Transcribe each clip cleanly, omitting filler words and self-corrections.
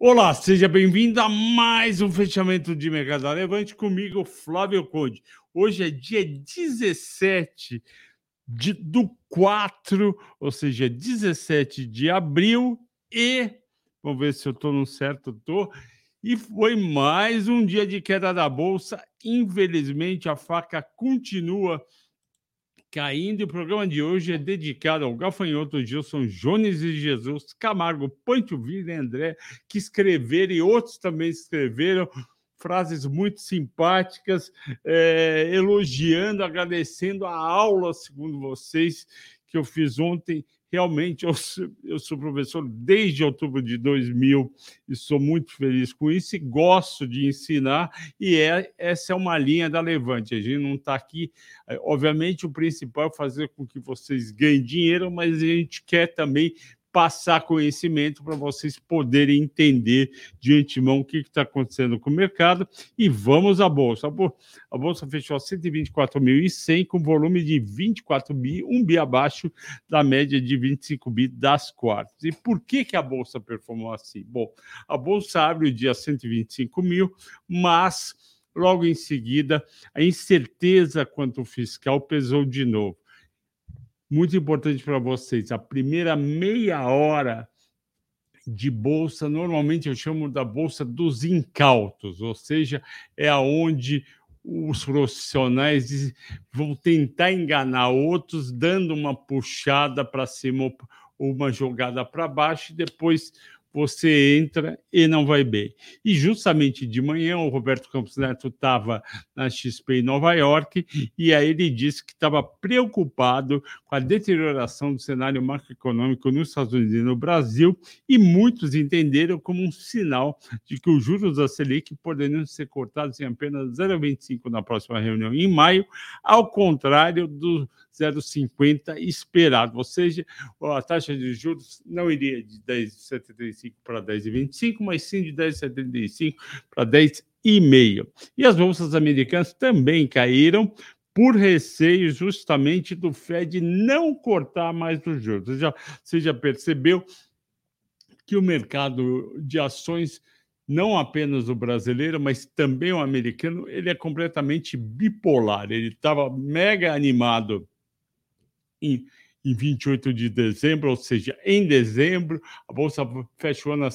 Olá, seja bem-vindo a mais um fechamento de mercado da Levante comigo, Flávio Conde. Hoje é dia 17 do 4, ou seja, 17 de abril e, vamos ver se eu estou no certo, estou, e foi mais um dia de queda da Bolsa. Infelizmente, a faca continua caindo. E o programa de hoje é dedicado ao gafanhoto Gilson, Jones e Jesus, Camargo, Pancho Villa e André, que escreveram e outros também escreveram frases muito simpáticas, elogiando, agradecendo a aula, segundo vocês, que eu fiz ontem. Realmente, eu sou professor desde outubro de 2000 e sou muito feliz com isso e gosto de ensinar, e essa é uma linha da Levante. A gente não está aqui. Obviamente, o principal é fazer com que vocês ganhem dinheiro, mas a gente quer também passar conhecimento para vocês poderem entender de antemão o que está acontecendo com o mercado. E vamos à Bolsa. A Bolsa fechou a 124.100 com volume de 24 bi, 1 bi abaixo da média de 25 bi das quartas. E por que a Bolsa performou assim? Bom, a Bolsa abre o dia 125 mil, mas logo em seguida, a incerteza quanto ao fiscal pesou de novo. Muito importante para vocês, a primeira meia hora de bolsa, normalmente eu chamo da bolsa dos incautos, ou seja, é aonde os profissionais vão tentar enganar outros, dando uma puxada para cima ou uma jogada para baixo, e depois você entra e não vai bem. E justamente de manhã o Roberto Campos Neto estava na XP em Nova York e aí ele disse que estava preocupado com a deterioração do cenário macroeconômico nos Estados Unidos e no Brasil, e muitos entenderam como um sinal de que os juros da Selic poderiam ser cortados em apenas 0,25 na próxima reunião em maio, ao contrário do 0,50 esperado, ou seja, a taxa de juros não iria de 10,75 para 10,25, mas sim de 10,75 para 10,5. E as bolsas americanas também caíram por receio justamente do Fed não cortar mais os juros. Você já percebeu que o mercado de ações, não apenas o brasileiro, mas também o americano, ele é completamente bipolar. Ele estava mega animado em 28 de dezembro, ou seja, em dezembro, a Bolsa fechou a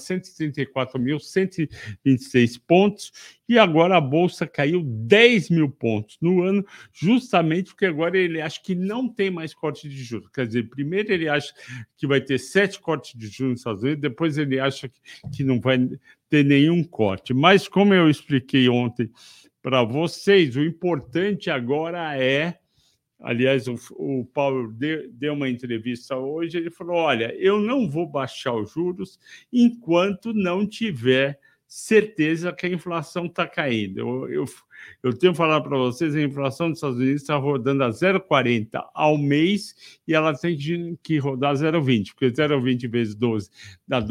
134.126 pontos, e agora a Bolsa caiu 10 mil pontos no ano, justamente porque agora ele acha que não tem mais corte de juros. Quer dizer, primeiro ele acha que vai ter 7 cortes de juros nos Estados Unidos, depois ele acha que não vai ter nenhum corte. Mas, como eu expliquei ontem para vocês, o importante agora é. Aliás, o Paulo deu uma entrevista hoje, ele falou, olha, eu não vou baixar os juros enquanto não tiver certeza que a inflação está caindo. Eu tenho falado para vocês, a inflação dos Estados Unidos está rodando a 0,40 ao mês e ela tem que rodar 0,20, porque 0,20 vezes 12 dá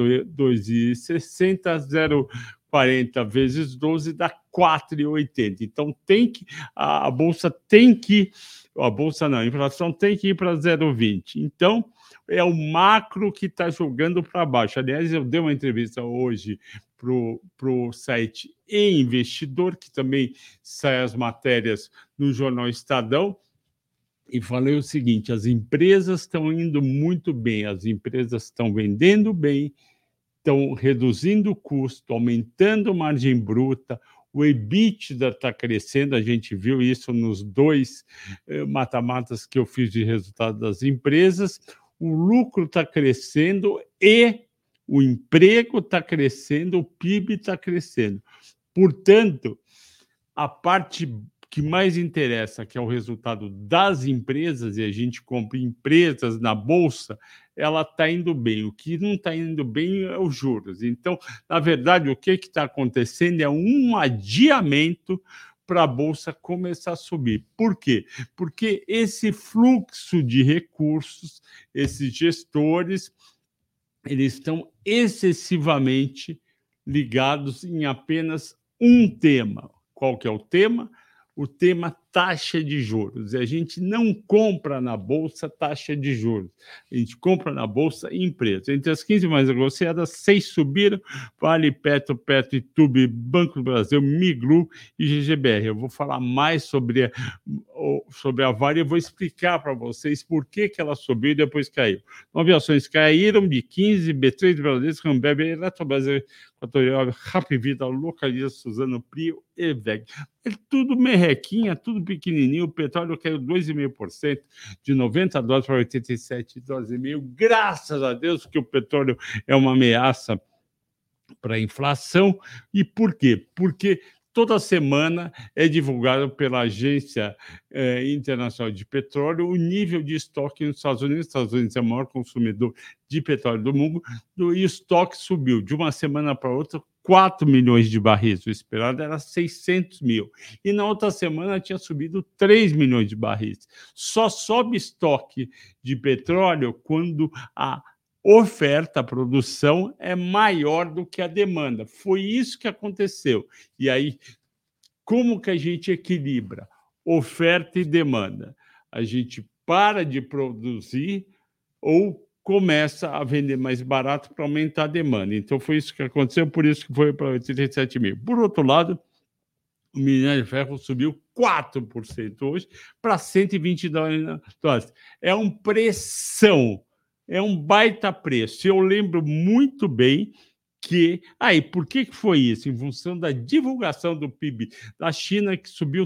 2,60, 0,40 vezes 12 dá 4,80. Então, a Bolsa tem que... A Bolsa não, a inflação tem que ir para 0,20. Então, é o macro que está jogando para baixo. Aliás, eu dei uma entrevista hoje para o site E-Investidor, que também sai as matérias no jornal Estadão, e falei o seguinte, as empresas estão indo muito bem, as empresas estão vendendo bem, estão reduzindo o custo, aumentando a margem bruta, o EBITDA está crescendo, a gente viu isso nos 2 mata-matas que eu fiz de resultado das empresas, o lucro está crescendo e o emprego está crescendo, o PIB está crescendo. Portanto, a parte que mais interessa, que é o resultado das empresas, e a gente compra empresas na Bolsa, ela está indo bem. O que não está indo bem é os juros. Então, na verdade, o que está acontecendo é um adiamento para a Bolsa começar a subir. Por quê? Porque esse fluxo de recursos, esses gestores, eles estão excessivamente ligados em apenas um tema. Qual que é o tema? O tema taxa de juros. E a gente não compra na Bolsa taxa de juros. A gente compra na Bolsa empresas. Entre as 15 mais negociadas, 6 subiram: Vale, Petro, Itube, Banco do Brasil, Miglu e GGBR. Eu vou falar mais sobre a Vale e vou explicar para vocês por que ela subiu e depois caiu. 9 ações caíram de 15, B3, Bradesco, Ambev, Eletrobras, Equatorial, Rapvida, Localiza, Suzano, Prio e VEG. É tudo merrequinha, tudo pequenininho. O petróleo caiu 2,5%, de 90 dólares para 87 dólares e meio. Graças a Deus que o petróleo é uma ameaça para a inflação. E por quê? Porque toda semana é divulgado pela Agência Internacional de Petróleo o nível de estoque nos Estados Unidos. Os Estados Unidos é o maior consumidor de petróleo do mundo, e o estoque subiu de uma semana para outra 4 milhões de barris. O esperado era 600 mil. E na outra semana tinha subido 3 milhões de barris. Só sobe estoque de petróleo quando a oferta, a produção é maior do que a demanda. Foi isso que aconteceu. E aí, como que a gente equilibra oferta e demanda? A gente para de produzir ou começa a vender mais barato para aumentar a demanda. Então, foi isso que aconteceu, por isso que foi para 87 mil. Por outro lado, o minério de ferro subiu 4% hoje para 120 dólares. É um pressão, é um baita preço. Eu lembro muito bem que... Aí, por que foi isso? Em função da divulgação do PIB da China, que subiu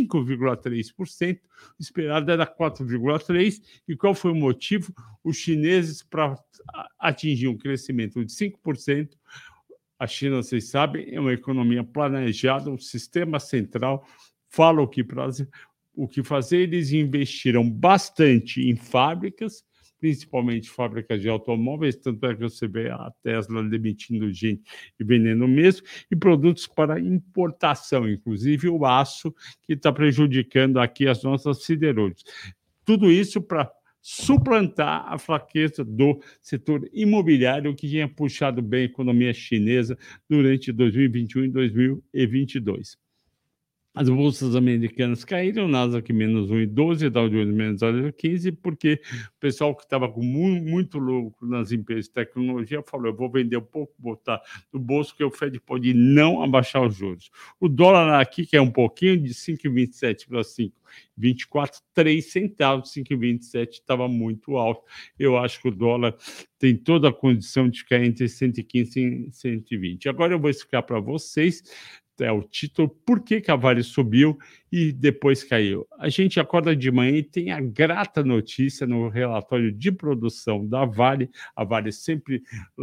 5,3%, o esperado era 4,3%. E qual foi o motivo? Os chineses, para atingir um crescimento de 5%, a China, vocês sabem, é uma economia planejada, o sistema central fala o que fazer. Eles investiram bastante em fábricas, principalmente fábricas de automóveis, tanto é que você vê a Tesla demitindo gente e vendendo mesmo, e produtos para importação, inclusive o aço, que está prejudicando aqui as nossas siderúrgicas. Tudo isso para suplantar a fraqueza do setor imobiliário, que tinha puxado bem a economia chinesa durante 2021 e 2022. As bolsas americanas caíram, Nasdaq menos 1,12, Dow Jones menos 0,15, porque o pessoal que estava com muito lucro nas empresas de tecnologia falou: eu vou vender um pouco, botar no bolso, que o Fed pode não abaixar os juros. O dólar aqui, que é um pouquinho, de 5,27 para 5,24, 3 centavos, 5,27 estava muito alto. Eu acho que o dólar tem toda a condição de ficar entre 115 e 120. Agora eu vou explicar para vocês o título, por que a Vale subiu e depois caiu. A gente acorda de manhã e tem a grata notícia no relatório de produção da Vale. A Vale sempre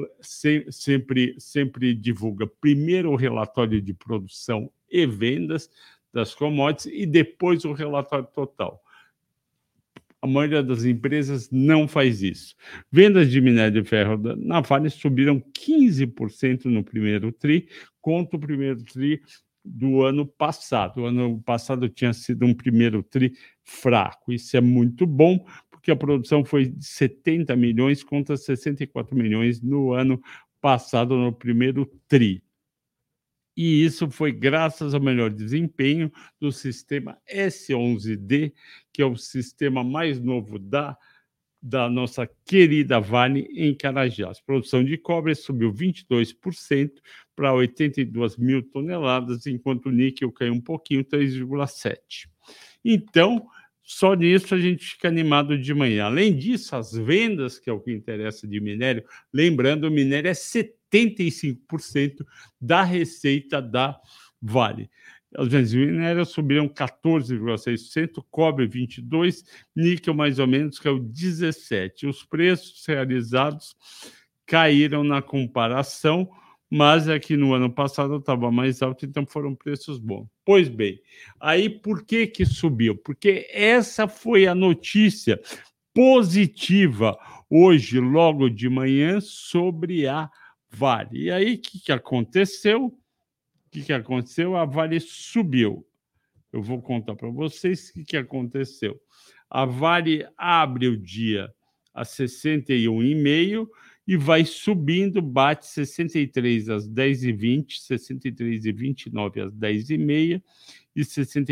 divulga primeiro o relatório de produção e vendas das commodities e depois o relatório total. A maioria das empresas não faz isso. Vendas de minério de ferro na Vale subiram 15% no primeiro TRI, contra o primeiro TRI do ano passado. O ano passado tinha sido um primeiro TRI fraco. Isso é muito bom, porque a produção foi de 70 milhões contra 64 milhões no ano passado, no primeiro TRI. E isso foi graças ao melhor desempenho do sistema S11D, que é o sistema mais novo da nossa querida Vale em Carajás. A produção de cobre subiu 22% para 82 mil toneladas, enquanto o níquel caiu um pouquinho, 3,7%. Então, só nisso a gente fica animado de manhã. Além disso, as vendas, que é o que interessa de minério, lembrando, o minério é 75% da receita da Vale. As vendas de minério subiram 14,6%, cobre 22%, níquel mais ou menos caiu 17%. Os preços realizados caíram na comparação, mas aqui no ano passado estava mais alto, então foram preços bons. Pois bem, aí por que subiu? Porque essa foi a notícia positiva hoje, logo de manhã, sobre a Vale. E aí, o que aconteceu? A Vale subiu. Eu vou contar para vocês o que aconteceu. A Vale abre o dia a 61,5 e vai subindo, bate 63 às 10h20, 63h29 às 10h30 e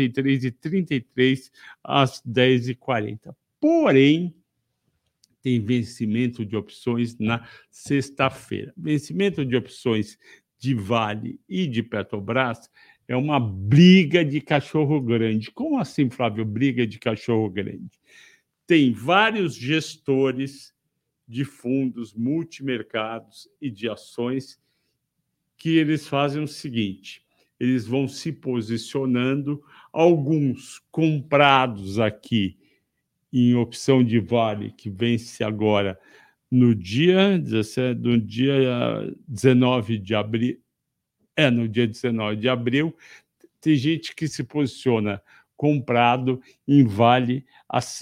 63h33 às 10h40. Porém, tem vencimento de opções na sexta-feira. Vencimento de opções de Vale e de Petrobras é uma briga de cachorro grande. Como assim, Flávio, briga de cachorro grande? Tem vários gestores de fundos, multimercados e de ações que eles fazem o seguinte: eles vão se posicionando, alguns comprados aqui em opção de Vale, que vence agora no dia 17, no dia 19 de abril. No dia 19 de abril, tem gente que se posiciona comprado em Vale a R$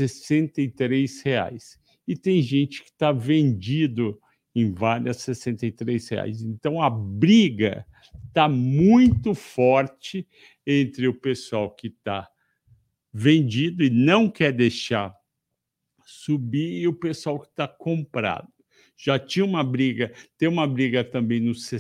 63. E tem gente que está vendido em Vale a R$ 63. Então, a briga está muito forte entre o pessoal que está vendido e não quer deixar subir e o pessoal que está comprado. Já tinha uma briga, tem uma briga também nos R$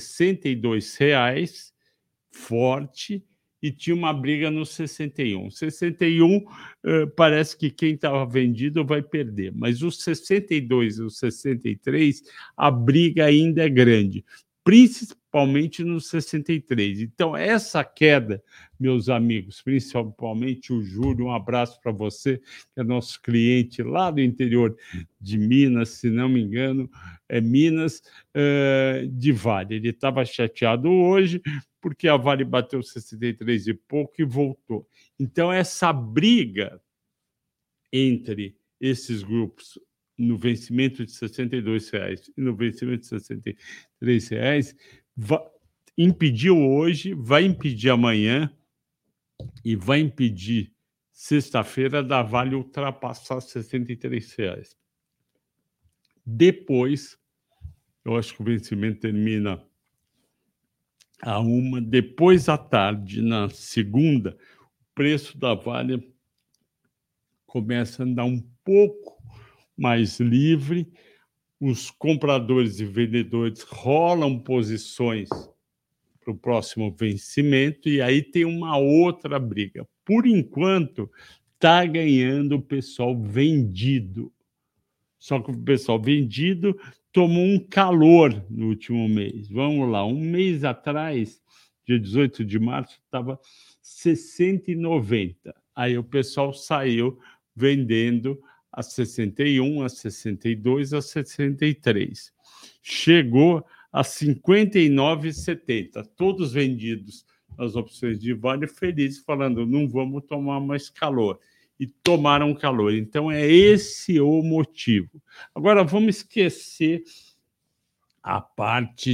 62, forte, e tinha uma briga no 61. 61, parece que quem estava vendido vai perder, mas os 62 e os 63, a briga ainda é grande, principalmente no 63. Então, essa queda, meus amigos, principalmente o Júlio, um abraço para você, que é nosso cliente lá do interior de Minas, se não me engano, é Minas, de Vale. Ele estava chateado hoje, porque a Vale bateu 63 e pouco e voltou. Então, essa briga entre esses grupos no vencimento de R$ 62 e no vencimento de R$ 63 impediu hoje, vai impedir amanhã e vai impedir sexta-feira da Vale ultrapassar R$ 63. Depois, eu acho que o vencimento termina a 1h, depois à tarde, na segunda, o preço da Vale começa a andar um pouco mais livre, os compradores e vendedores rolam posições para o próximo vencimento, e aí tem uma outra briga. Por enquanto, está ganhando o pessoal vendido. Só que o pessoal vendido tomou um calor no último mês. Vamos lá, um mês atrás, dia 18 de março, estava 60,90. Aí o pessoal saiu vendendo a 61, a 62, a 63. Chegou a 59,70. Todos vendidos as opções de Vale, felizes, falando, não vamos tomar mais calor. E tomaram calor. Então, é esse o motivo. Agora, vamos esquecer a parte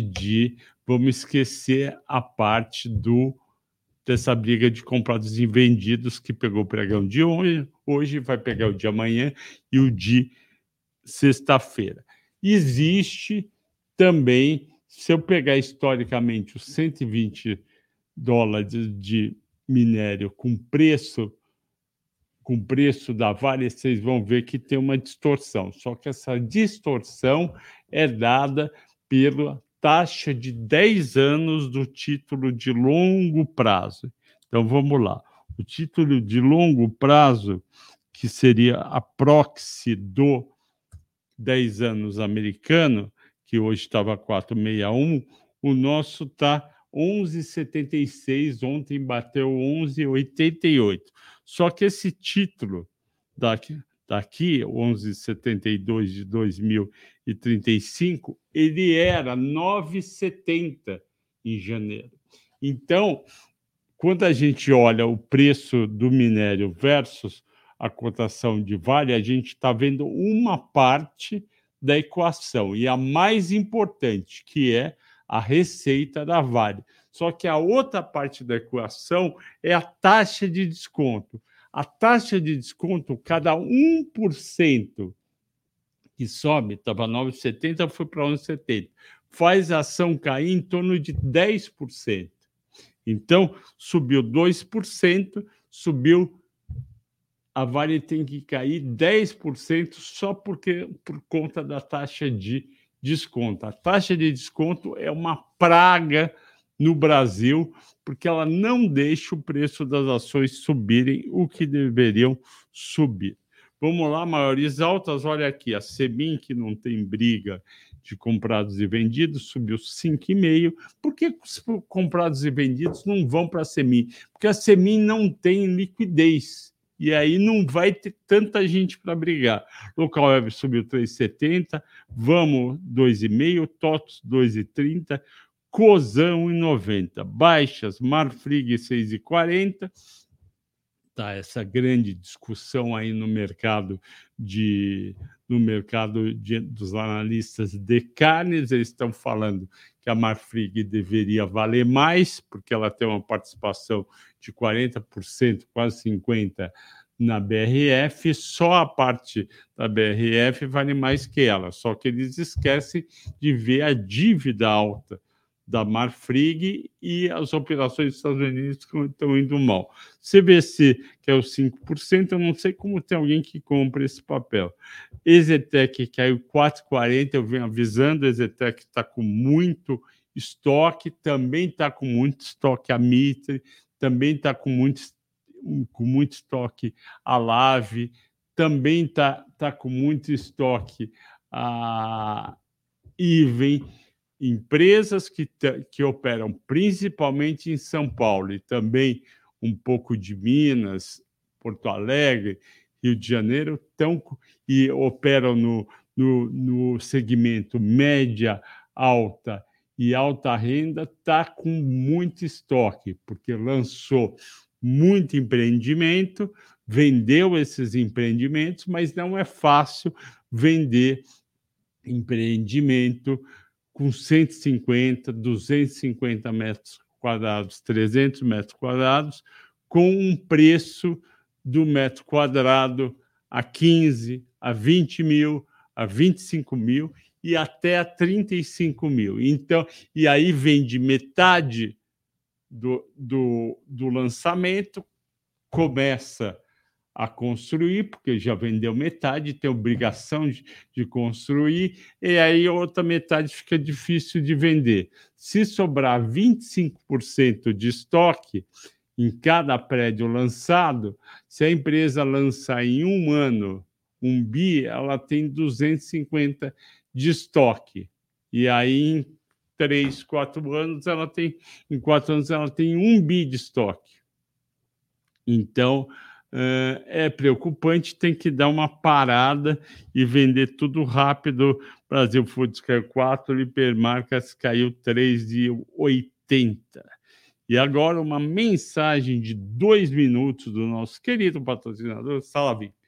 dessa briga de comprados e vendidos que pegou o pregão de hoje, vai pegar o de amanhã e o de sexta-feira. Existe também, se eu pegar historicamente os $120 de minério com preço da Vale, vocês vão ver que tem uma distorção. Só que essa distorção é dada pela taxa de 10 anos do título de longo prazo. Então, vamos lá. O título de longo prazo, que seria a proxy do 10 anos americano, que hoje estava 4,61, o nosso está 11,76, ontem bateu 11,88. Só que esse título daqui 11,72 de 2035, ele era 9,70 em janeiro. Então, quando a gente olha o preço do minério versus a cotação de Vale, a gente está vendo uma parte da equação, e a mais importante, que é a receita da Vale. Só que a outra parte da equação é a taxa de desconto. A taxa de desconto, cada 1% que sobe, estava 9,70, foi para 11,70, faz a ação cair em torno de 10%. Então, subiu 2%, a Vale tem que cair 10% só por conta da taxa de desconto. A taxa de desconto é uma praga no Brasil, porque ela não deixa o preço das ações subirem o que deveriam subir. Vamos lá, maiores altas, olha aqui, a Semin, que não tem briga de comprados e vendidos, subiu 5,5%. Por que os comprados e vendidos não vão para a Semin? Porque a Semin não tem liquidez, e aí não vai ter tanta gente para brigar. Local Web subiu 3,70%, Vamos 2,5%, TOTOS 2,30%, Cosan 1,90%, baixas, Marfrig 6,40%. Tá essa grande discussão aí no mercado dos analistas de carnes. Eles estão falando que a Marfrig deveria valer mais, porque ela tem uma participação de 40%, quase 50%, na BRF. Só a parte da BRF vale mais que ela, só que eles esquecem de ver a dívida alta da Marfrig e as operações dos Estados Unidos que estão indo mal. CVC, que é os 5%, eu não sei como tem alguém que compra esse papel. Exetec caiu 4,40%, eu venho avisando, a Exetec está com muito estoque, também está com muito estoque a Mitre, também está com muito estoque a Lave, também está com muito estoque a Iven. Empresas que operam principalmente em São Paulo e também um pouco de Minas, Porto Alegre, Rio de Janeiro, e operam no segmento média, alta e alta renda, está com muito estoque, porque lançou muito empreendimento, vendeu esses empreendimentos, mas não é fácil vender empreendimento com 150, 250 metros quadrados, 300 metros quadrados, com um preço do metro quadrado a 15, a 20 mil, a 25 mil e até a 35 mil. Então, e aí vende metade do lançamento, começa a construir, porque já vendeu metade, tem obrigação de construir, e aí a outra metade fica difícil de vender. Se sobrar 25% de estoque em cada prédio lançado, se a empresa lançar em um ano 1 bi, ela tem 250 de estoque. E aí, em 3, 4 anos, em 4 anos, ela tem 1 bi de estoque. Então, é preocupante, tem que dar uma parada e vender tudo rápido. Brasil Foods caiu 4, Hipermarcas caiu 3,80. E agora uma mensagem de 2 minutos do nosso querido patrocinador, Sala VIP.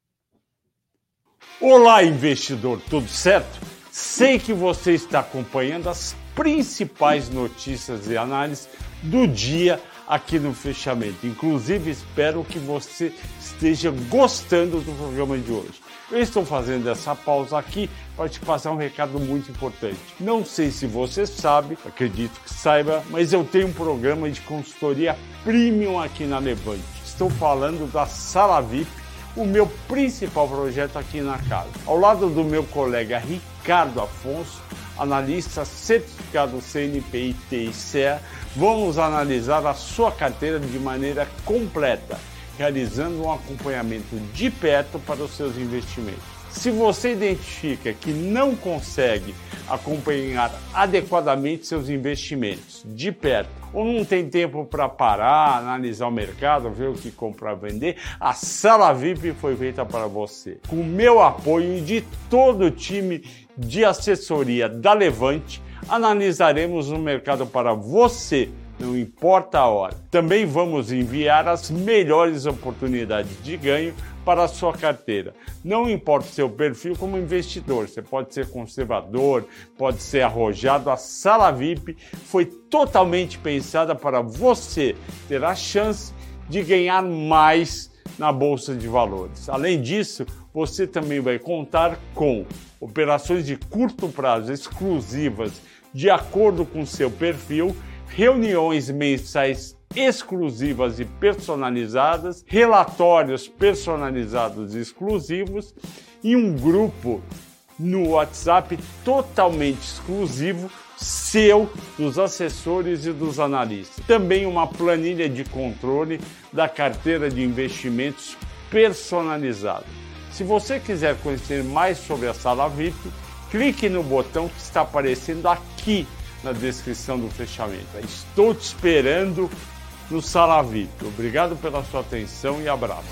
Olá, investidor, tudo certo? Sei que você está acompanhando as principais notícias e análises do dia aqui no Fechamento. Inclusive, espero que você esteja gostando do programa de hoje. Eu estou fazendo essa pausa aqui para te passar um recado muito importante. Não sei se você sabe, acredito que saiba, mas eu tenho um programa de consultoria premium aqui na Levante. Estou falando da Sala VIP, o meu principal projeto aqui na casa. Ao lado do meu colega Ricardo Afonso, analista certificado CNPq e TICE, vamos analisar a sua carteira de maneira completa, realizando um acompanhamento de perto para os seus investimentos. Se você identifica que não consegue acompanhar adequadamente seus investimentos de perto, ou não tem tempo para parar, analisar o mercado, ver o que comprar e vender, a Sala VIP foi feita para você. Com o meu apoio e de todo o time de assessoria da Levante, analisaremos o mercado para você, não importa a hora. Também vamos enviar as melhores oportunidades de ganho para a sua carteira. Não importa o seu perfil como investidor, você pode ser conservador, pode ser arrojado, a Sala VIP foi totalmente pensada para você ter a chance de ganhar mais na Bolsa de Valores. Além disso, você também vai contar com operações de curto prazo exclusivas de acordo com seu perfil, reuniões mensais exclusivas e personalizadas, relatórios personalizados e exclusivos e um grupo no WhatsApp totalmente exclusivo seu, dos assessores e dos analistas. Também uma planilha de controle da carteira de investimentos personalizada. Se você quiser conhecer mais sobre a Sala VIP, clique no botão que está aparecendo aqui na descrição do fechamento. Estou te esperando no Sala VIP. Obrigado pela sua atenção e abraço.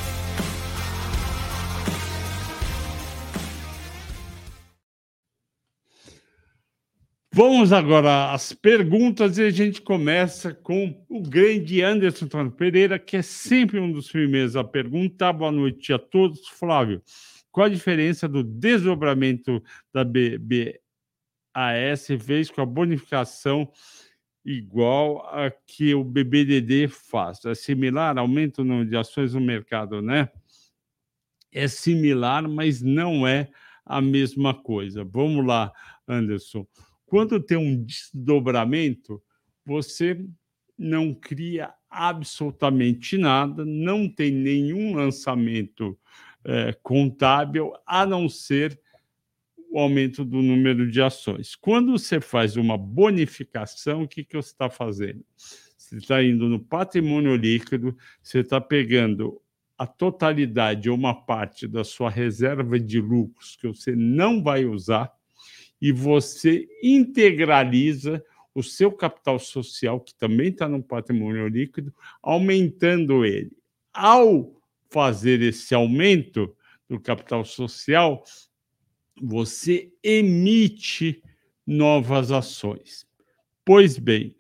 Vamos agora às perguntas e a gente começa com o grande Anderson Antônio Pereira, que é sempre um dos primeiros a perguntar. Boa noite a todos. Flávio, qual a diferença do desdobramento da BBAS fez com a bonificação igual a que o BBDD faz? É similar? Aumenta o número de ações no mercado, né? É similar, mas não é a mesma coisa. Vamos lá, Anderson. Quando tem um desdobramento, você não cria absolutamente nada, não tem nenhum lançamento contábil, a não ser o aumento do número de ações. Quando você faz uma bonificação, o que você está fazendo? Você está indo no patrimônio líquido, você está pegando a totalidade ou uma parte da sua reserva de lucros que você não vai usar e você integraliza o seu capital social, que também está no patrimônio líquido, aumentando ele. Ao fazer esse aumento do capital social, você emite novas ações. Pois bem,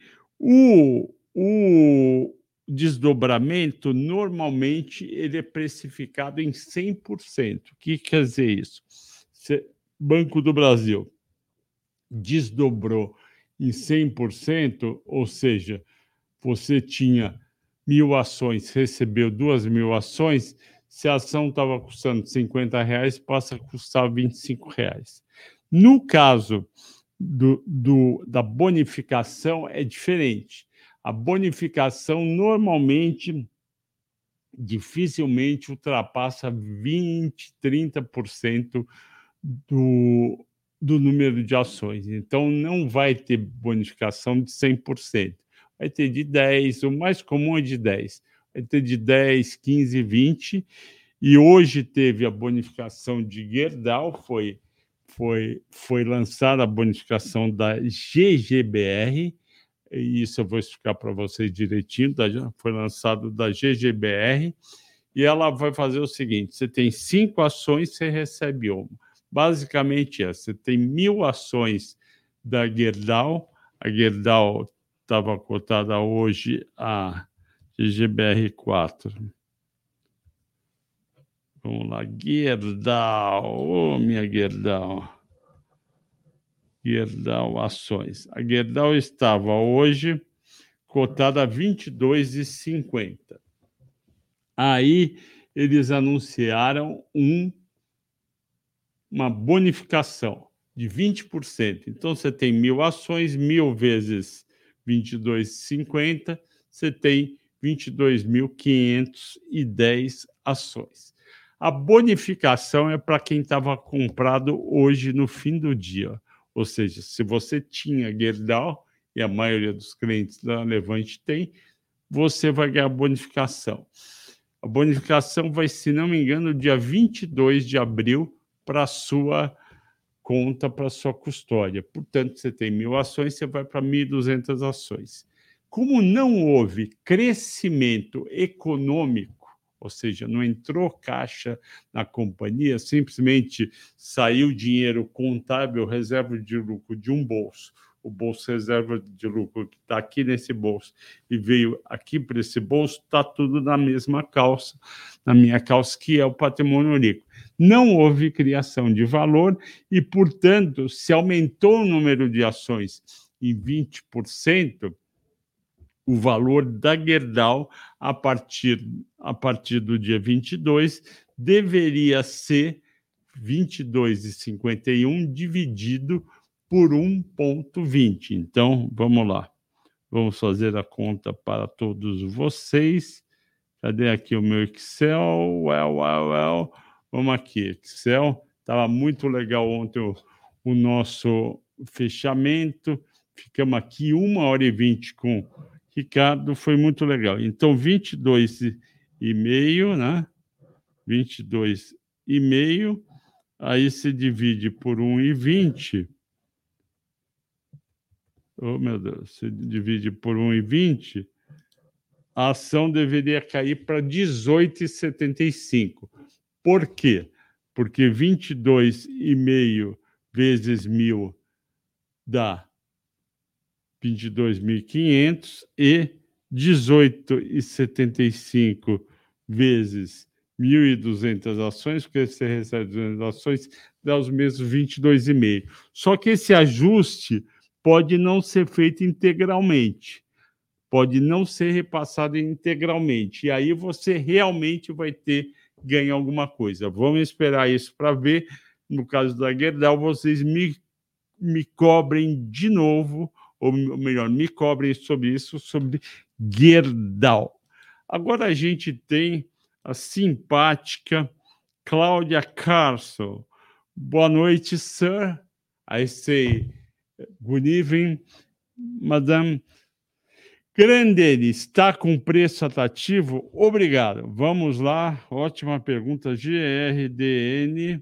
o desdobramento, normalmente, ele é precificado em 100%. O que quer dizer isso? Banco do Brasil desdobrou em 100%, ou seja, você tinha 1.000 ações, recebeu 2.000 ações, se a ação estava custando R$50, passa a custar R$25. No caso da bonificação, é diferente. A bonificação, normalmente, dificilmente ultrapassa 20%, 30% do número de ações. Então, não vai ter bonificação de 100%. Vai ter de 10%, o mais comum é de 10%. Vai ter de 10%, 15%, 20%. E hoje teve a bonificação de Gerdau, foi lançada a bonificação da GGBR, e isso eu vou explicar para vocês direitinho, foi lançado da GGBR, e ela vai fazer o seguinte: você tem 5 ações, você recebe uma. Basicamente você tem 1.000 ações da Gerdau, a Gerdau estava cotada hoje a GGBR4. Vamos lá, Gerdau, minha Gerdau. Gerdau Ações. A Gerdau estava hoje cotada a R$ 22,50. Aí eles anunciaram uma bonificação de 20%. Então, você tem 1.000 ações, 1.000 vezes R$ 22,50, você tem 22.510 ações. A bonificação é para quem estava comprado hoje no fim do dia. Ou seja, se você tinha Gerdau, e a maioria dos clientes da Levante tem, você vai ganhar bonificação. A bonificação vai, se não me engano, dia 22 de abril para a sua conta, para a sua custódia. Portanto, você tem 1.000 ações, você vai para 1.200 ações. Como não houve crescimento econômico, ou seja, não entrou caixa na companhia, simplesmente saiu dinheiro contábil, reserva de lucro de um bolso, o bolso reserva de lucro que está aqui nesse bolso e veio aqui para esse bolso, está tudo na mesma calça, na minha calça, que é o patrimônio líquido. Não houve criação de valor e, portanto, se aumentou o número de ações em 20%, o valor da Gerdau, a partir do dia 22, deveria ser 22,51 dividido por 1,20. Então, vamos lá. Vamos fazer a conta para todos vocês. Cadê aqui o meu Excel? Vamos aqui, Excel. Estava muito legal ontem o nosso fechamento. Ficamos aqui 1h20 com o Ricardo, foi muito legal. Então, 22,5, né? 22,5, aí se divide por 1,20. Oh, meu Deus, se divide por 1,20, a ação deveria cair para 18,75. Por quê? Porque 22,5 vezes 1.000 dá 22.500 e 18,75 vezes 1.200 ações, porque você recebe 200 ações, dá os mesmos 22,5. Só que esse ajuste pode não ser feito integralmente, pode não ser repassado integralmente, e aí você realmente vai ter ganho alguma coisa. Vamos esperar isso para ver. No caso da Gerdau, vocês me cobrem de novo, ou melhor, me cobrem sobre isso, sobre Gerdau. Agora a gente tem a simpática Cláudia Carson. Boa noite, sir. I say good evening, madame. Grendene, está com preço atrativo? Obrigado. Vamos lá. Ótima pergunta. GRDN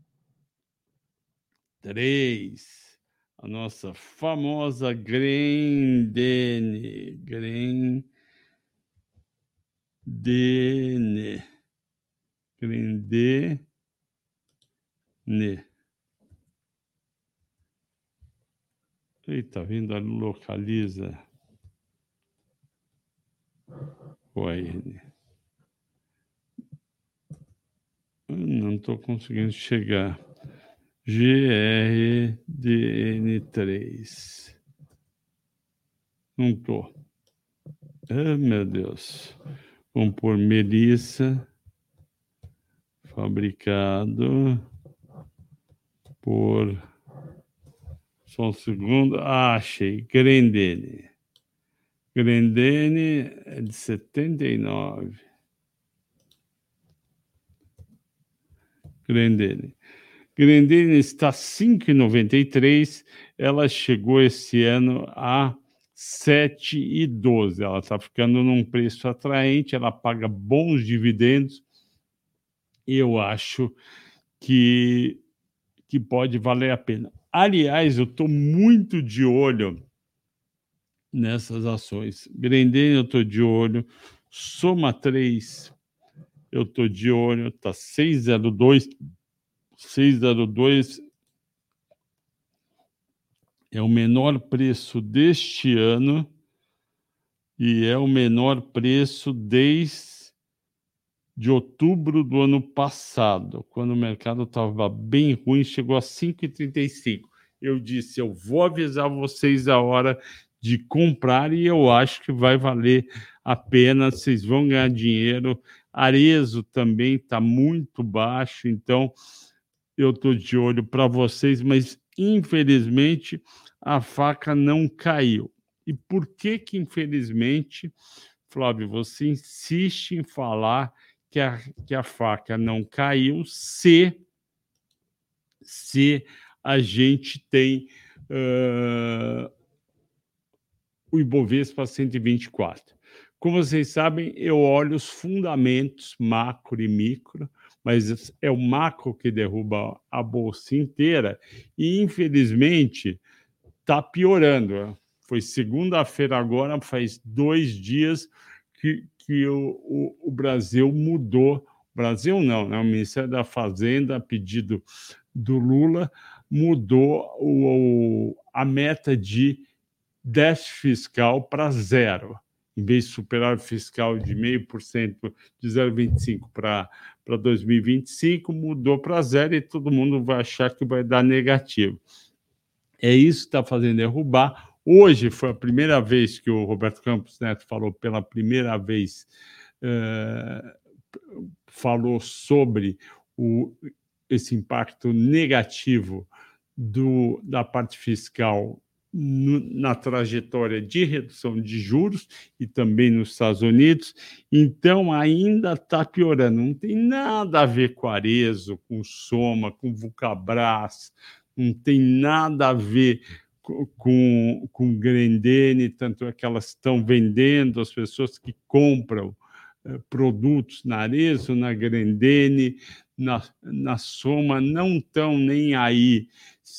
3. A nossa famosa Grendene. Grendene. Eita, vindo ali, localiza. ON. Não estou conseguindo chegar. GRDN3. Não estou. Ah, meu Deus. Vamos por Melissa. Fabricado por... Só um segundo. Ah, achei. Grendene. Grendene é de 79. Grendene. Grendene está 5,93. Ela chegou esse ano a 7,12. Ela está ficando num preço atraente, ela paga bons dividendos. Eu acho que pode valer a pena. Aliás, eu estou muito de olho nessas ações. Grendene eu estou de olho. Soma 3 eu estou de olho. Está 6,02. 6,02 é o menor preço deste ano e é o menor preço desde outubro do ano passado, quando o mercado estava bem ruim, chegou a 5,35. Eu disse, eu vou avisar vocês a hora de comprar e eu acho que vai valer a pena, vocês vão ganhar dinheiro. Arezzo também está muito baixo, então eu estou de olho para vocês, mas infelizmente a faca não caiu. E por que infelizmente, Flávio, você insiste em falar que a faca não caiu se a gente tem o Ibovespa 124. Como vocês sabem, eu olho os fundamentos macro e micro, mas é o macro que derruba a bolsa inteira e, infelizmente, está piorando. Foi segunda-feira agora, faz 2 dias que o Brasil mudou. Brasil não, né? O Ministério da Fazenda, a pedido do Lula, mudou a meta de déficit fiscal para 0. Em vez de superávit fiscal de 0,5%, de 0,25 para 2025, mudou para 0 e todo mundo vai achar que vai dar negativo. É isso que está fazendo derrubar. Hoje foi a primeira vez que o Roberto Campos Neto falou, pela primeira vez, falou sobre esse impacto negativo da parte fiscal na trajetória de redução de juros e também nos Estados Unidos, então ainda está piorando. Não tem nada a ver com Arezzo, com Soma, com Vulcabras, não tem nada a ver com Grendene, tanto é que elas estão vendendo, as pessoas que compram produtos na Arezzo, na Grendene, na Soma, não estão nem aí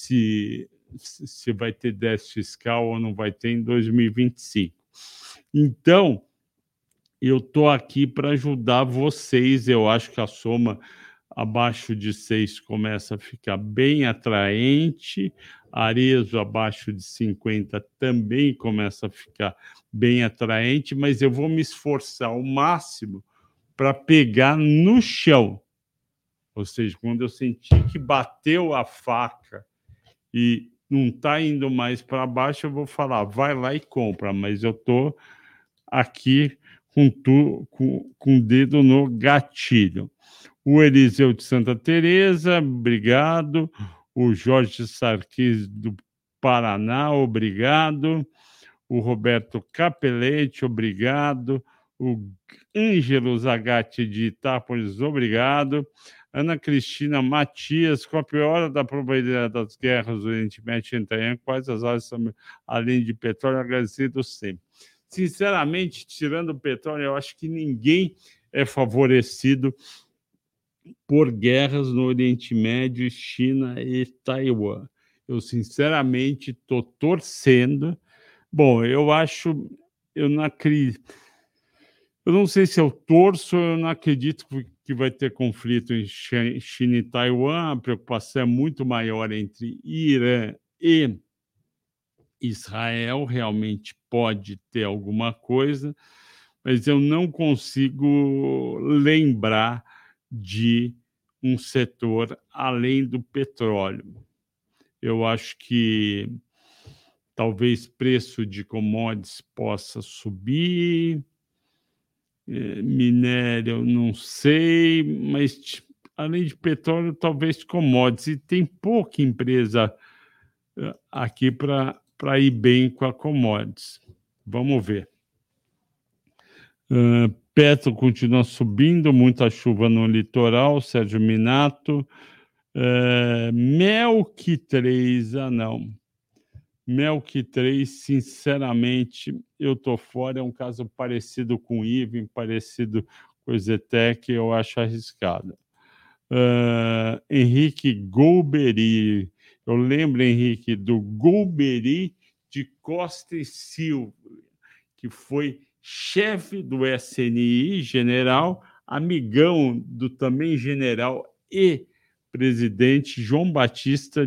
se vai ter déficit fiscal ou não vai ter em 2025. Então, eu estou aqui para ajudar vocês. Eu acho que a Soma abaixo de 6 começa a ficar bem atraente, Arezzo abaixo de 50 também começa a ficar bem atraente, mas eu vou me esforçar ao máximo para pegar no chão. Ou seja, quando eu sentir que bateu a faca e não está indo mais para baixo, eu vou falar, vai lá e compra, mas eu estou aqui com o dedo no gatilho. O Eliseu de Santa Teresa, obrigado. O Jorge Sarquis do Paraná, obrigado. O Roberto Capelete, obrigado. O Ângelo Zagatti de Itápolis, obrigado. Ana Cristina Matias, qual a pior da probabilidade das guerras do Oriente Médio e quais as áreas são, além de petróleo, agradecido sempre. Sinceramente, tirando o petróleo, eu acho que ninguém é favorecido por guerras no Oriente Médio, China e Taiwan. Eu, sinceramente, estou torcendo. Bom, eu não acredito. Eu não sei se eu torço, eu não acredito que vai ter conflito em China e Taiwan. A preocupação é muito maior entre Irã e Israel. Realmente pode ter alguma coisa, mas eu não consigo lembrar de um setor além do petróleo. Eu acho que talvez preço de commodities possa subir, minério, não sei, mas além de petróleo, talvez commodities. E tem pouca empresa aqui para ir bem com a commodities. Vamos ver. Petro continua subindo, muita chuva no litoral, Sérgio Minato. Melk 3, não. Melk 3, sinceramente, eu estou fora. É um caso parecido com o Ivem, parecido com o Zetec, eu acho arriscado. Henrique Golbery. Eu lembro, Henrique, do Golbery de Costa e Silva, que foi chefe do SNI, general, amigão do também general e presidente João Batista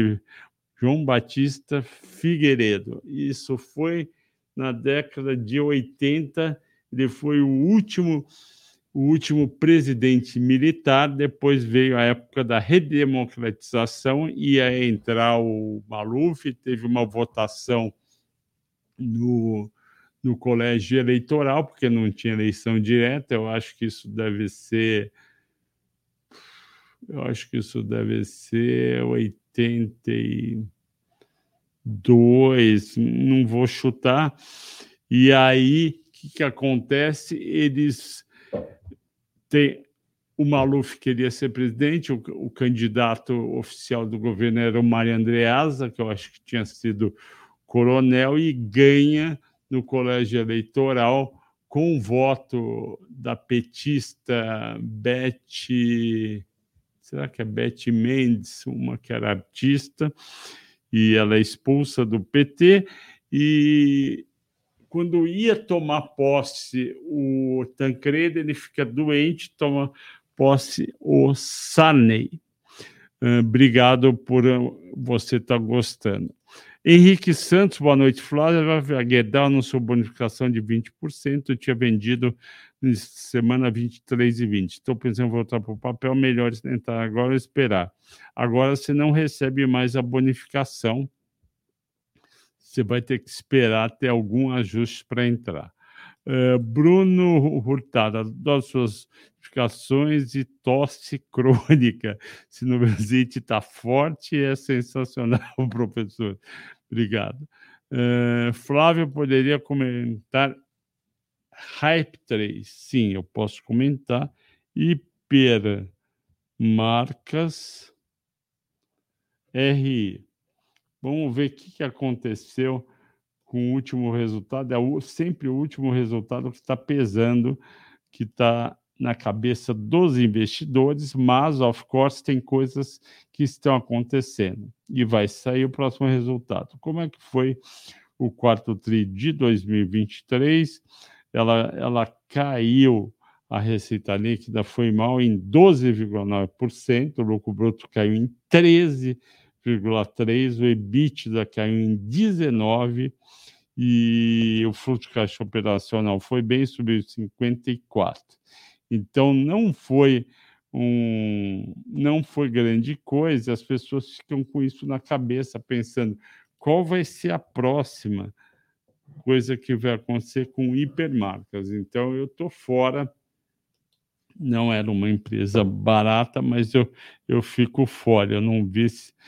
Figueiredo. Isso foi na década de 80, ele foi o último presidente militar. Depois veio a época da redemocratização, ia entrar o Maluf, teve uma votação no colégio eleitoral, porque não tinha eleição direta. Eu acho que isso deve ser 82, não vou chutar. E aí, o que acontece? O Maluf queria ser presidente, o candidato oficial do governo era o Mário Andreasa, que eu acho que tinha sido coronel, e ganha no colégio eleitoral com o voto da petista será que é Beth Mendes, uma que era artista, e ela é expulsa do PT, e quando ia tomar posse o Tancredo, ele fica doente, toma posse o Sarney. Obrigado por você estar gostando. Henrique Santos, boa noite, Flávia. A Gerdau anunciou bonificação de 20%. Eu tinha vendido na semana 23 e 20. Estou pensando em voltar para o papel, melhor tentar agora ou esperar. Agora você não recebe mais a bonificação. Você vai ter que esperar ter algum ajuste para entrar. Bruno Hurtado, adoro suas explicações e tosse crônica. Sinusite está forte, é sensacional, professor. Obrigado. Flávio, poderia comentar Hype 3? Sim, eu posso comentar. Hipermarcas RI. Vamos ver o que aconteceu com o último resultado. Sempre o último resultado que está pesando, que está na cabeça dos investidores, mas, of course, tem coisas que estão acontecendo. E vai sair o próximo resultado. Como é que foi o quarto TRI de 2023? Ela caiu, a receita líquida foi mal em 12,9%, o lucro bruto caiu em 13,3%, o EBITDA caiu em 19%, e o fluxo de caixa operacional foi bem, subiu 54%. Então, não foi grande coisa, as pessoas ficam com isso na cabeça, pensando qual vai ser a próxima coisa que vai acontecer com hipermarcas. Então, eu estou fora. Não era uma empresa barata, mas eu fico fora. Eu não vi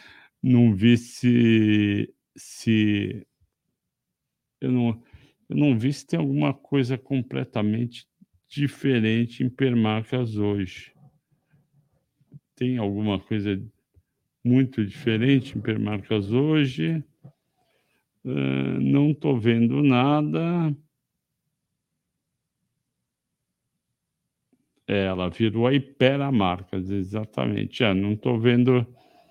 se eu não vi se tem alguma coisa completamente diferente em hipermarcas hoje. Tem alguma coisa muito diferente em hipermarcas hoje? Não estou vendo nada. Ela virou a Hiperamarcas, exatamente. Não estou vendo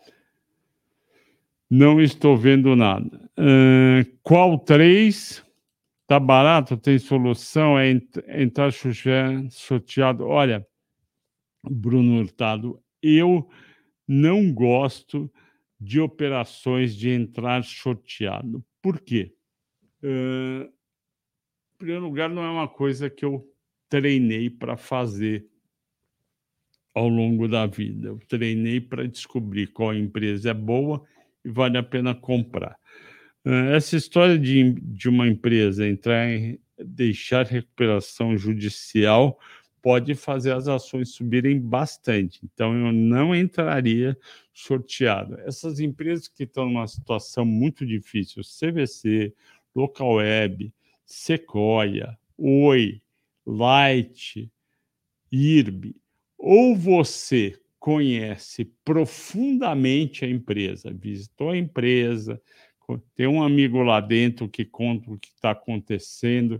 nada. Qual 3? Tá barato? Tem solução? Entrar sorteado? Olha, Bruno Hurtado, eu não gosto de operações de entrar sorteado. Por quê? Em primeiro lugar, não é uma coisa que eu treinei para fazer ao longo da vida. Eu treinei para descobrir qual empresa é boa e vale a pena comprar. Essa história de uma empresa deixar recuperação judicial pode fazer as ações subirem bastante. Então, eu não entraria sorteado. Essas empresas que estão numa situação muito difícil, CVC, Localweb, Sequoia, Oi, Light, IRB, ou você conhece profundamente a empresa, visitou a empresa, tem um amigo lá dentro que conta o que está acontecendo,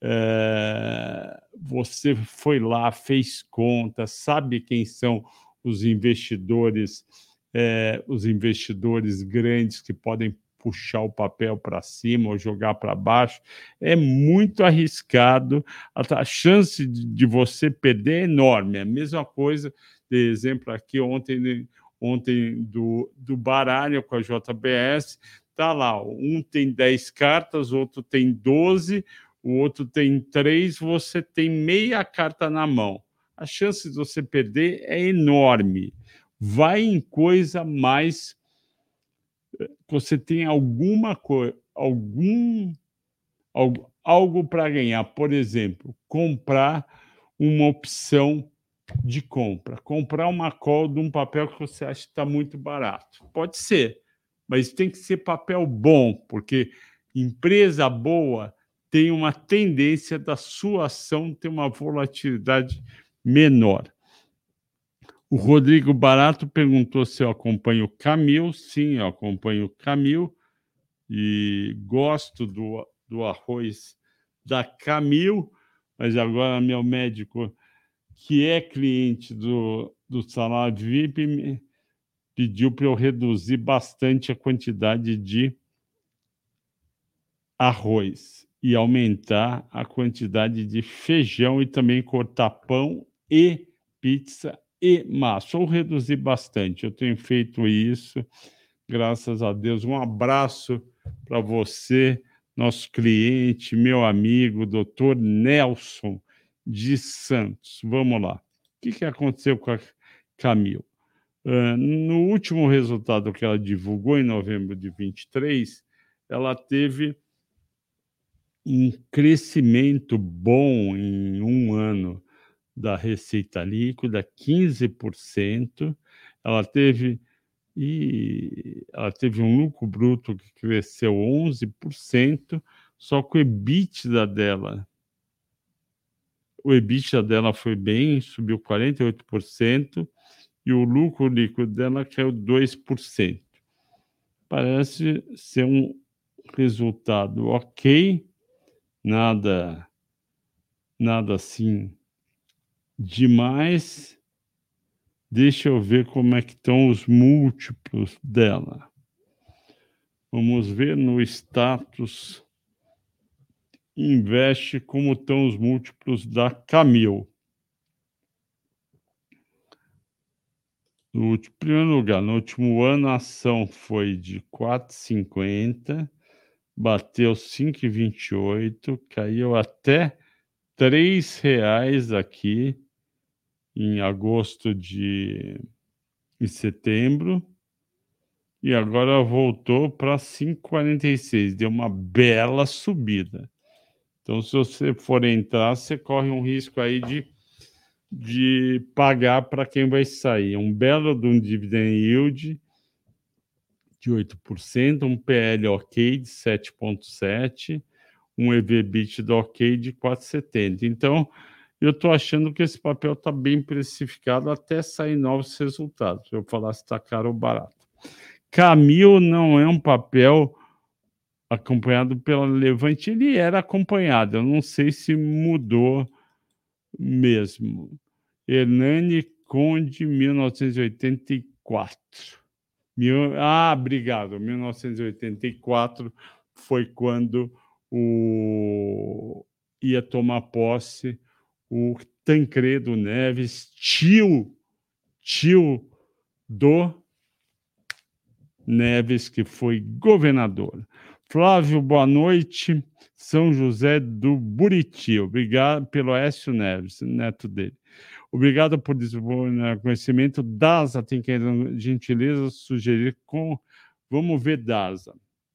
você foi lá, fez conta, sabe quem são os investidores grandes que podem puxar o papel para cima ou jogar para baixo, é muito arriscado. A chance de você perder é enorme. É a mesma coisa, de exemplo, aqui ontem do baralho com a JBS, está lá, um tem 10 cartas, o outro tem 12, o outro tem 3, você tem meia carta na mão. A chance de você perder é enorme. Vai em coisa mais... Você tem alguma coisa, algo para ganhar. Por exemplo, comprar uma opção de compra. Comprar uma call de um papel que você acha que está muito barato. Pode ser, mas tem que ser papel bom, porque empresa boa tem uma tendência da sua ação ter uma volatilidade menor. O Rodrigo Barato perguntou se eu acompanho o Camil. Sim, eu acompanho o Camil e gosto do arroz da Camil, mas agora meu médico, que é cliente do Salário VIP, me pediu para eu reduzir bastante a quantidade de arroz e aumentar a quantidade de feijão e também cortar pão e pizza e massa, ou reduzir bastante. Eu tenho feito isso, graças a Deus. Um abraço para você, nosso cliente, meu amigo, doutor Nelson de Santos. Vamos lá. O que aconteceu com a Camil? No último resultado que ela divulgou, em novembro de 23, ela teve um crescimento bom em um ano da receita líquida, 15%. Ela teve e ela teve um lucro bruto que cresceu 11%, só que o EBITDA dela foi bem, subiu 48%, e o lucro líquido dela caiu 2%. Parece ser um resultado ok, nada assim demais. Deixa eu ver como é que estão os múltiplos dela. Vamos ver no status investe como estão os múltiplos da Camil. No primeiro lugar, no último ano, a ação foi de 4,50, bateu 5,28, caiu até R$ 3 aqui em agosto em setembro, e agora voltou para 5,46, deu uma bela subida. Então, se você for entrar, você corre um risco aí de pagar para quem vai sair. Um belo de um dividend yield de 8%, um PL ok de 7,7%, um EV/EBITDA ok de 4,70. Então, eu estou achando que esse papel está bem precificado até sair novos resultados. Eu falar se está caro ou barato. Camil não é um papel acompanhado pela Levante. Ele era acompanhado, eu não sei se mudou mesmo. Hernani Conde, 1984. Obrigado. 1984 foi quando ia tomar posse o Tancredo Neves, tio do Neves, que foi governador. Flávio, boa noite. São José do Buriti. Obrigado pelo Écio Neves, neto dele. Obrigado por desenvolver conhecimento. DASA tem que, gentileza, sugerir com. Vamos ver DASA.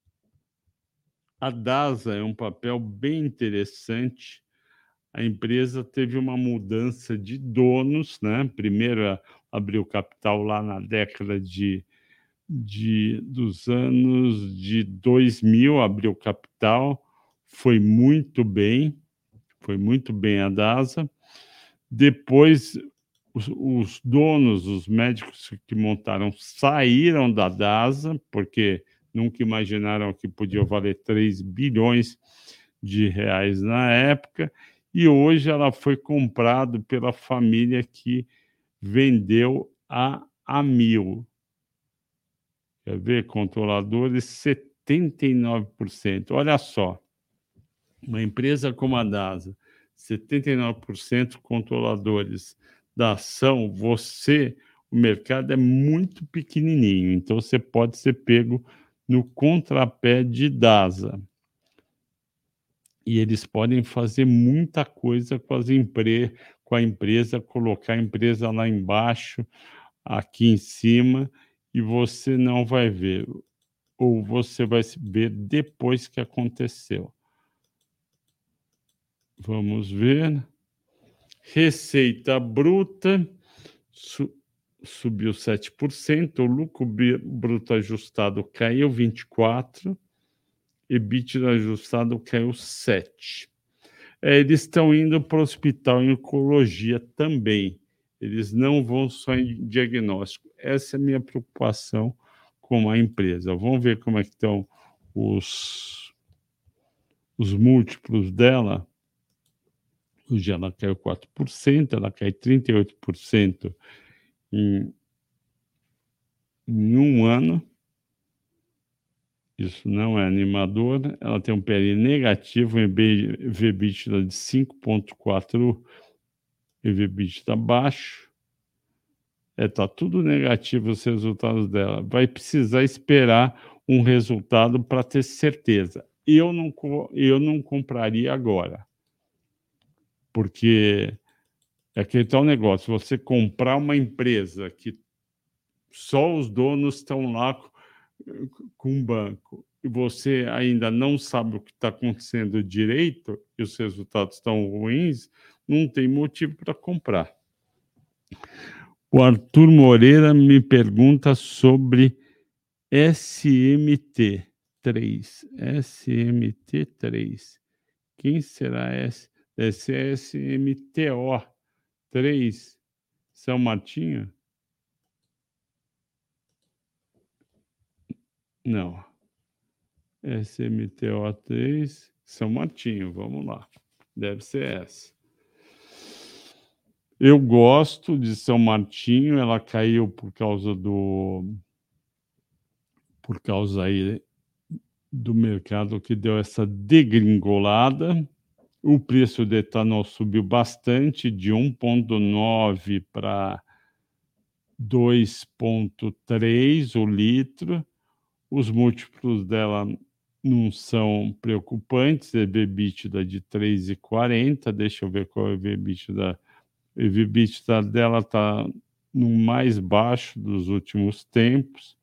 A DASA é um papel bem interessante. A empresa teve uma mudança de donos, né? Primeiro abriu capital lá na década dos anos de 2000, abriu capital, foi muito bem a DASA. Depois, os donos, os médicos que montaram, saíram da DASA, porque nunca imaginaram que podia valer 3 bilhões de reais na época, e hoje ela foi comprada pela família que vendeu a Amil. Quer ver? Controladores, 79%. Olha só, uma empresa como a DASA, 79% controladores da ação, o mercado é muito pequenininho, então você pode ser pego no contrapé de DASA. E eles podem fazer muita coisa com a empresa, colocar a empresa lá embaixo, aqui em cima, e você não vai ver, ou você vai ver depois que aconteceu. Vamos ver. Receita bruta subiu 7%, o lucro bruto ajustado caiu 24%, EBITDA ajustado caiu 7%. Eles estão indo para o hospital em oncologia também. Eles não vão só em diagnóstico. Essa é a minha preocupação com a empresa. Vamos ver como é que estão os múltiplos dela. Hoje ela caiu 4%, ela cai 38% em um ano. Isso não é animador. Ela tem um PL negativo, um EV/EBITDA de 5,4, EV/EBITDA baixo. Está tudo negativo os resultados dela. Vai precisar esperar um resultado para ter certeza. Eu não compraria agora, porque é aquele tal negócio, você comprar uma empresa que só os donos estão lá com o banco e você ainda não sabe o que está acontecendo direito e os resultados estão ruins, não tem motivo para comprar. O Arthur Moreira me pergunta sobre SMT3. SMT3. Quem será esse? Esse é SMTO3. São Martinho? Não. SMTO3, São Martinho. Vamos lá. Deve ser essa. Eu gosto de São Martinho. Ela caiu por causa aí do mercado que deu essa degringolada. O preço do etanol subiu bastante, de 1,9 para 2,3 o litro. Os múltiplos dela não são preocupantes. EV/EBITDA de 3,40. Deixa eu ver qual é o EV/EBITDA. O EV/EBITDA dela está no mais baixo dos últimos tempos.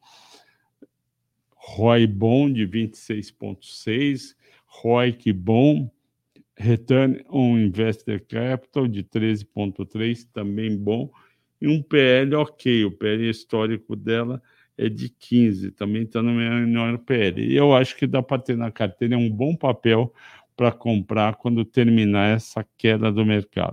ROI bom de 26,6, ROIC bom, Return on Invested Capital de 13,3, também bom, e um PL ok. O PL histórico dela é de 15, também está no menor PL. E eu acho que dá para ter na carteira um bom papel para comprar quando terminar essa queda do mercado.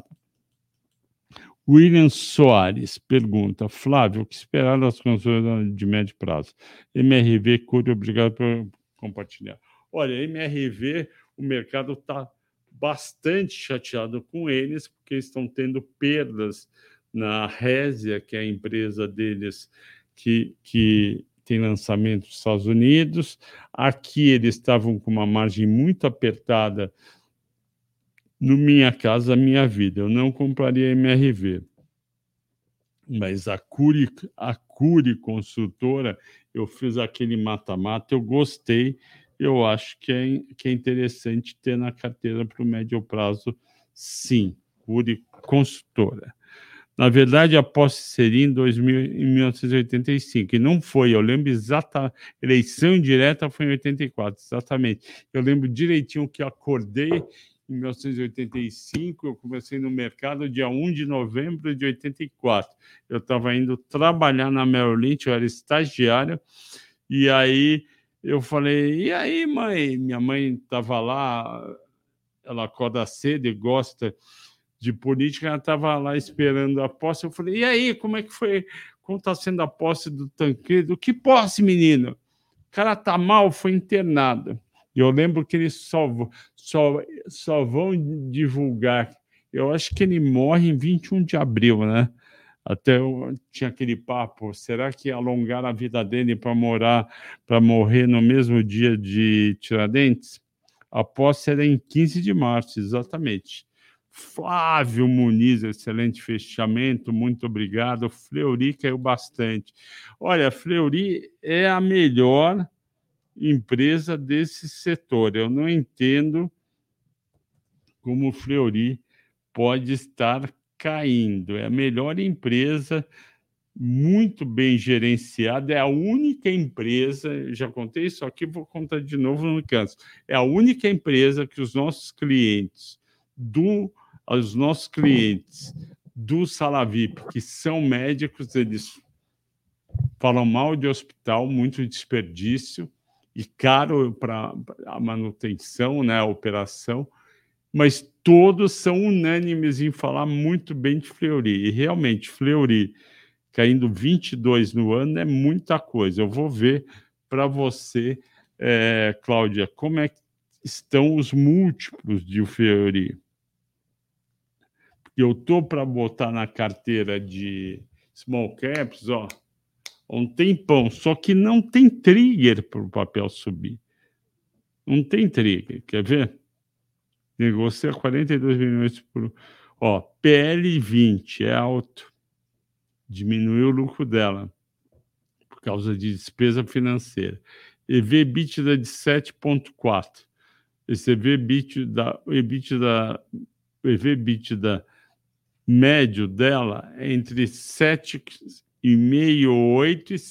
William Soares pergunta: Flávio, o que esperar das consultas de médio prazo? MRV, Cury, obrigado por compartilhar. Olha, MRV, o mercado está bastante chateado com eles, porque estão tendo perdas na Resia, que é a empresa deles que tem lançamento nos Estados Unidos. Aqui eles estavam com uma margem muito apertada no Minha Casa Minha Vida. Eu não compraria MRV. Mas a Cury Construtora, eu fiz aquele mata-mata, eu gostei. Eu acho que é interessante ter na carteira para o médio prazo, sim. Cury Construtora. Na verdade, a posse seria em 1985, e não foi. Eu lembro exatamente, eleição indireta foi em 84, exatamente. Eu lembro direitinho que acordei em 1985, eu comecei no mercado dia 1 de novembro de 84. Eu estava indo trabalhar na Merrill Lynch, eu era estagiário, e aí eu falei, e aí, mãe? Minha mãe estava lá, ela acorda cedo e gosta de política, ela estava lá esperando a posse. Eu falei, e aí, como é que foi? Como está sendo a posse do Tancredo? Que posse, menino? O cara tá mal, foi internado. E eu lembro que eles só vão divulgar. Eu acho que ele morre em 21 de abril, né? Até tinha aquele papo, será que alongaram a vida dele para morrer no mesmo dia de Tiradentes? A posse era em 15 de março, exatamente. Flávio Muniz, excelente fechamento, muito obrigado. Fleury caiu bastante. Olha, Fleury é a melhor empresa desse setor. Eu não entendo como o Fleury pode estar caindo. É a melhor empresa, muito bem gerenciada, é a única empresa, já contei isso aqui, vou contar de novo, não me canso. É a única empresa que os nossos clientes do Salavip, que são médicos, eles falam mal de hospital, muito desperdício e caro para a manutenção, né, a operação, mas todos são unânimes em falar muito bem de Fleury. E realmente, Fleury caindo 22 no ano é muita coisa. Eu vou ver para você, Cláudia, como é que estão os múltiplos de Fleury. Eu estou para botar na carteira de small caps, ó, um tempão, só que não tem trigger para o papel subir. Não tem trigger, quer ver? Negocia 42 milhões por... Ó, PL 20 é alto, diminuiu o lucro dela por causa de despesa financeira. EV/EBITDA de 7,4. Esse EV/EBITDA médio dela é entre 7,5, 8 e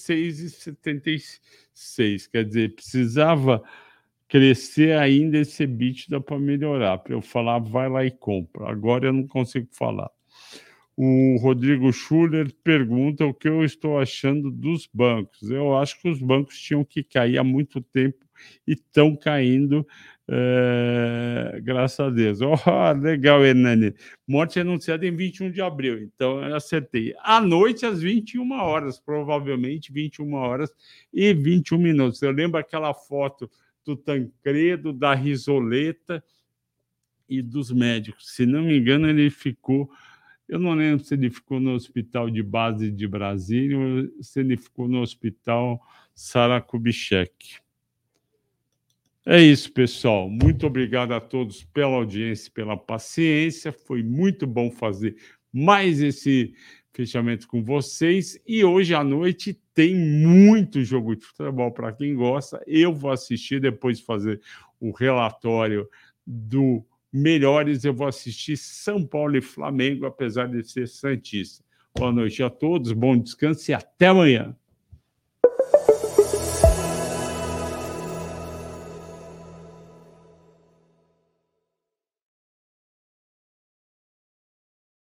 6,76. Quer dizer, precisava crescer ainda esse EBITDA para melhorar, para eu falar, vai lá e compra. Agora eu não consigo falar. O Rodrigo Schuller pergunta o que eu estou achando dos bancos. Eu acho que os bancos tinham que cair há muito tempo e estão caindo, graças a Deus. Oh, legal, Hernani. Morte anunciada em 21 de abril, então eu acertei. À noite, às 21 horas, provavelmente 21 horas e 21 minutos. Eu lembro aquela foto do Tancredo, da Risoleta e dos médicos. Se não me engano, ele ficou. Eu não lembro se ele ficou no hospital de base de Brasília ou se ele ficou no hospital Sara Kubitschek. É isso, pessoal. Muito obrigado a todos pela audiência, pela paciência. Foi muito bom fazer mais esse fechamento com vocês. E hoje à noite tem muito jogo de futebol para quem gosta. Eu vou assistir depois de fazer o relatório do Melhores. Eu vou assistir São Paulo e Flamengo, apesar de ser santista. Boa noite a todos, bom descanso e até amanhã.